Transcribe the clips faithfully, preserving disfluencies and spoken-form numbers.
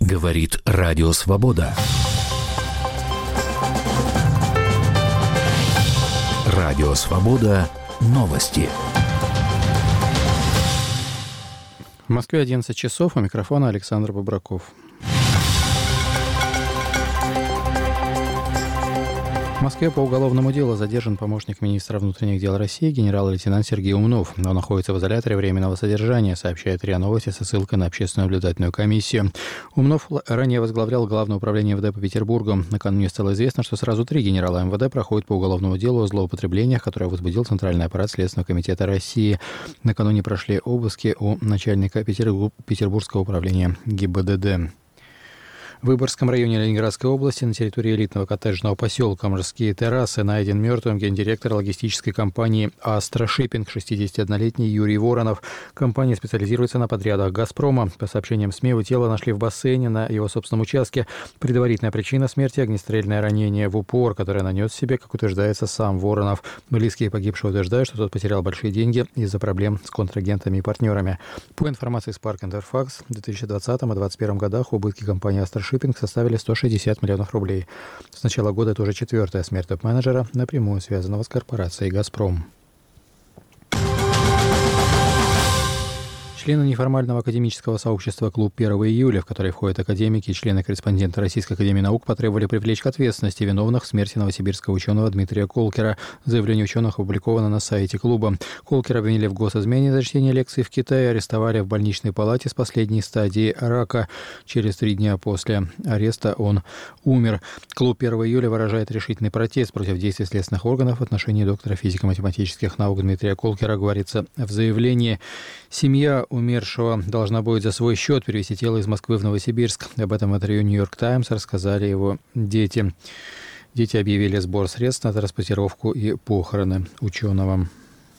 Говорит Радио Свобода. Радио Свобода. Новости. В Москве одиннадцать часов, у микрофона Александр Бобраков. В Москве по уголовному делу задержан помощник министра внутренних дел России генерал-лейтенант Сергей Умнов. Он находится в изоляторе временного содержания, сообщает РИА Новости со ссылкой на общественную наблюдательную комиссию. Умнов ранее возглавлял Главное управление МВД по Петербургу. Накануне стало известно, что сразу три генерала МВД проходят по уголовному делу о злоупотреблениях, которое возбудил Центральный аппарат Следственного комитета России. Накануне прошли обыски у начальника Петербургского управления ГИБДД. В Выборгском районе Ленинградской области на территории элитного коттеджного поселка «Морские террасы» найден мертвым гендиректор логистической компании «Астра Шиппинг» шестидесятиоднолетний Юрий Воронов. Компания специализируется на подрядах «Газпрома». По сообщениям СМИ, его тело нашли в бассейне на его собственном участке. Предварительная причина смерти – огнестрельное ранение в упор, которое нанес себе, как утверждается, сам Воронов. Близкие погибшего утверждают, что тот потерял большие деньги из-за проблем с контрагентами и партнерами. По информации Spark Interfax, в две тысячи двадцатом и две тысячи двадцать первом годах убытки компании «Астра Шиппинг» составили сто шестьдесят миллионов рублей. С начала года это уже четвертая смерть топ-менеджера, напрямую связанного с корпорацией «Газпром». Члены неформального академического сообщества «Клуб первого июля», в который входят академики и члены-корреспонденты Российской академии наук, потребовали привлечь к ответственности виновных в смерти новосибирского ученого Дмитрия Колкера. Заявление ученых опубликовано на сайте клуба. Колкера обвинили в госизмене за чтение лекций в Китае, арестовали в больничной палате с последней стадией рака. Через три дня после ареста он умер. Клуб первого июля выражает решительный протест против действий следственных органов в отношении доктора физико-математических наук Дмитрия Колкера, говорится в заявлении. Семья умершего должна будет за свой счет перевести тело из Москвы в Новосибирск. Об этом в интервью «Нью-Йорк Таймс» рассказали его дети. Дети объявили сбор средств на транспортировку и похороны ученого.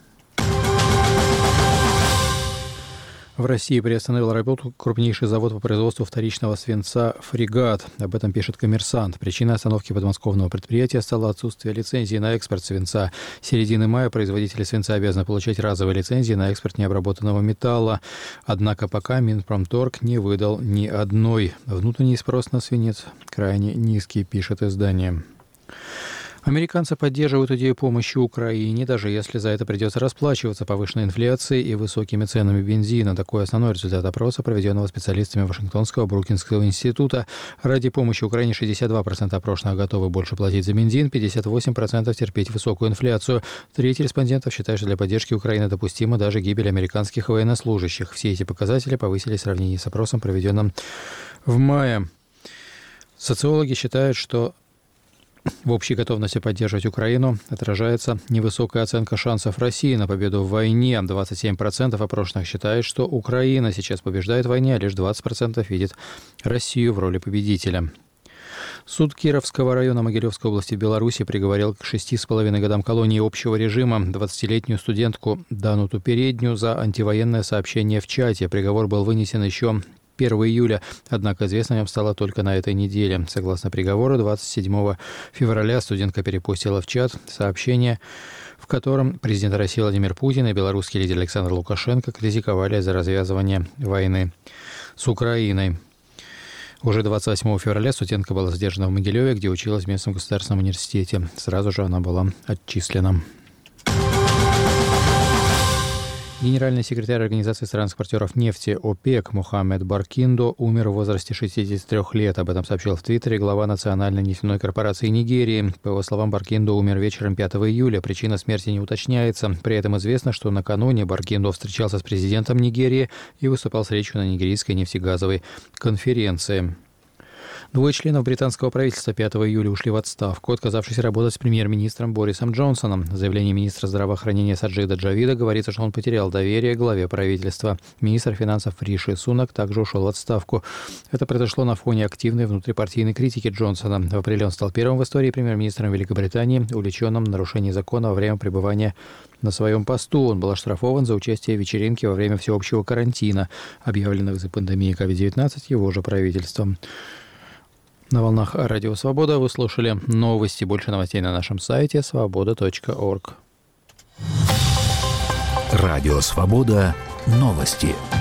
В России приостановил работу крупнейший завод по производству вторичного свинца «Фрегат». Об этом пишет «Коммерсант». Причиной остановки подмосковного предприятия стало отсутствие лицензии на экспорт свинца. С середины мая производители свинца обязаны получать разовые лицензии на экспорт необработанного металла. Однако пока Минпромторг не выдал ни одной. Внутренний спрос на свинец крайне низкий, пишет издание. Американцы поддерживают идею помощи Украине, даже если за это придется расплачиваться повышенной инфляцией и высокими ценами бензина. Такой основной результат опроса, проведенного специалистами Вашингтонского Брукинского института. Ради помощи Украине шестьдесят два процента опрошенных готовы больше платить за бензин, пятьдесят восемь процентов терпеть высокую инфляцию. Треть респондентов считают, что для поддержки Украины допустима даже гибель американских военнослужащих. Все эти показатели повысились в сравнении с опросом, проведенным в мае. Социологи считают, что в общей готовности поддерживать Украину отражается невысокая оценка шансов России на победу в войне. двадцать семь процентов опрошенных считают, что Украина сейчас побеждает в войне, а лишь двадцать процентов видит Россию в роли победителя. Суд Кировского района Могилевской области в Беларуси приговорил к шести с половиной годам колонии общего режима двадцатилетнюю студентку Дануту Передню за антивоенное сообщение в чате. Приговор был вынесен еще первого июля, однако известно о нем стало только на этой неделе. Согласно приговору, двадцать седьмого февраля студентка перепостила в чат сообщение, в котором президент России Владимир Путин и белорусский лидер Александр Лукашенко критиковали за развязывание войны с Украиной. Уже двадцать восьмого февраля студентка была задержана в Могилеве, где училась в местном государственном университете. Сразу же она была отчислена. Генеральный секретарь Организации стран-экспортеров нефти ОПЕК Мохаммед Баркиндо умер в возрасте шестидесяти трёх лет. Об этом сообщил в Твиттере глава Национальной нефтяной корпорации Нигерии. По его словам, Баркиндо умер вечером пятого июля. Причина смерти не уточняется. При этом известно, что накануне Баркиндо встречался с президентом Нигерии и выступал с речью на нигерийской нефтегазовой конференции. Двое членов британского правительства пятого июля ушли в отставку, отказавшись работать с премьер-министром Борисом Джонсоном. В заявлении министра здравоохранения Саджида Джавида говорится, что он потерял доверие к главе правительства. Министр финансов Риши Сунак также ушел в отставку. Это произошло на фоне активной внутрипартийной критики Джонсона. В апреле он стал первым в истории премьер-министром Великобритании, увлеченным в нарушении закона во время пребывания на своем посту. Он был оштрафован за участие в вечеринке во время всеобщего карантина, объявленного из-за пандемии ковид девятнадцать его же правительством. На волнах Радио Свобода вы слушали новости. Больше новостей на нашем сайте свобода точка орг. Радио Свобода. Новости.